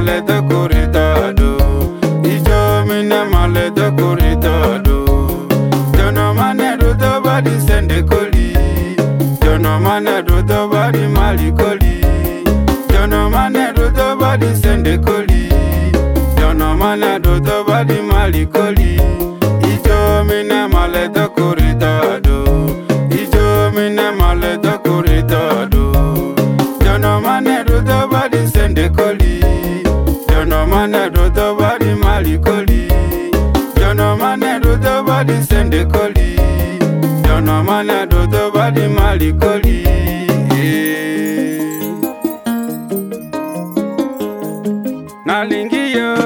male de corritado. Ijo mine male de corritado. Jono mane do to body sende coli. Jono mane do to body mali coli. Jono mane do to body sende coli. Jono mane do to body mali coli. Ijo mine male de corritado. Ijo mine male de corritado. Jono mane do to body sende coli. Jono mane do to body mali coli. Jono mane do to body sende coli. Jono mane do to body mali coli. Nalingi yo,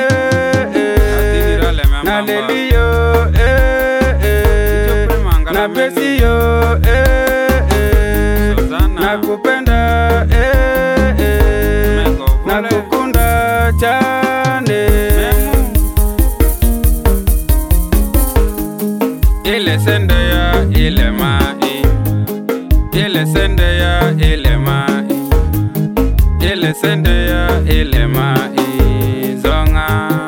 naleli yo, napesi yo, nakupenda, nakukunda chane. Ile sende ya ile mai, ile sende ya ile mai, ile sende ya ile mai, zonga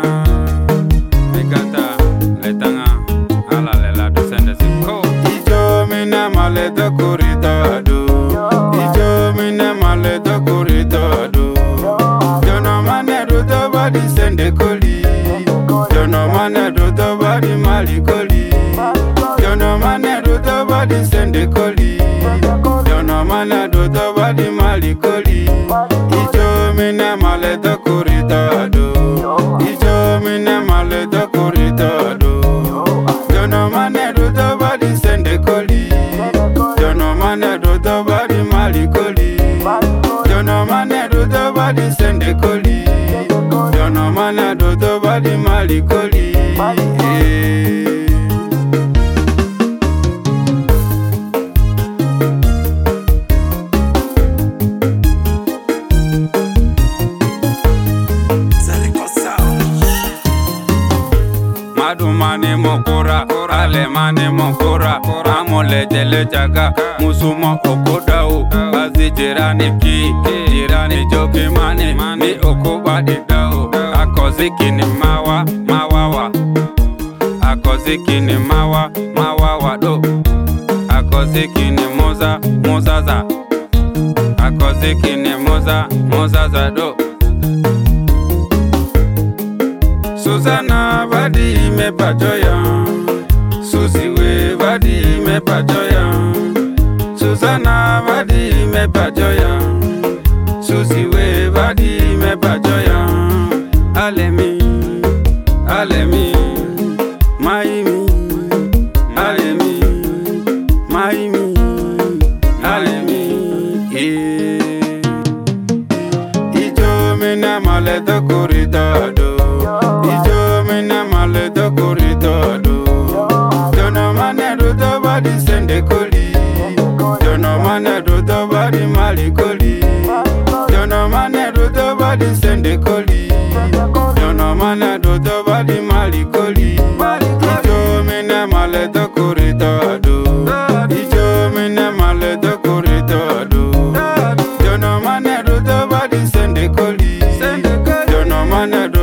megata letanga ala lela do sende siko. Ijo mine male de corritado. Ijo mine male de corritado. Jono mane do to body sende coli. Jono mane do to body mali coli. Jono mane do to body sende coli. Jono mane do to body mali coli. Ijo mine male de corritado. Ijo mine male de corritado. Jono mane do to body sende coli. Jono mane do to body mali coli. Jono mane do to body sende coli. Jono mane do to body mali coli. Madumane mokora, alemane mokora, amole tele jaga, musumo okodao, bazi jirani ki, jirani joki mane, mi okobadi dao, akoziki ni mawa, mawawa, akoziki ni mawa, mawawa do, akoziki ni moza, mozaza, akoziki ni moza, mozaza do. Susana vadi me pajoya, Susi we vadi me pajoya, Susana vadi me pajoya, Susi we vadi me pajoya. Alemi, alemi, maimi, alemi, maimi, alemi. Ijo mine male de corritado. Ijo mine male de corritado. Jono mane do to body sende coli. Jono mane do to body mali coli. Jono mane do to body sende coli. Jono mane do to body mali coli. Ijo mine male de corritado. Ijo mine male de corritado. Jono mane do to body sende coli. Jono mane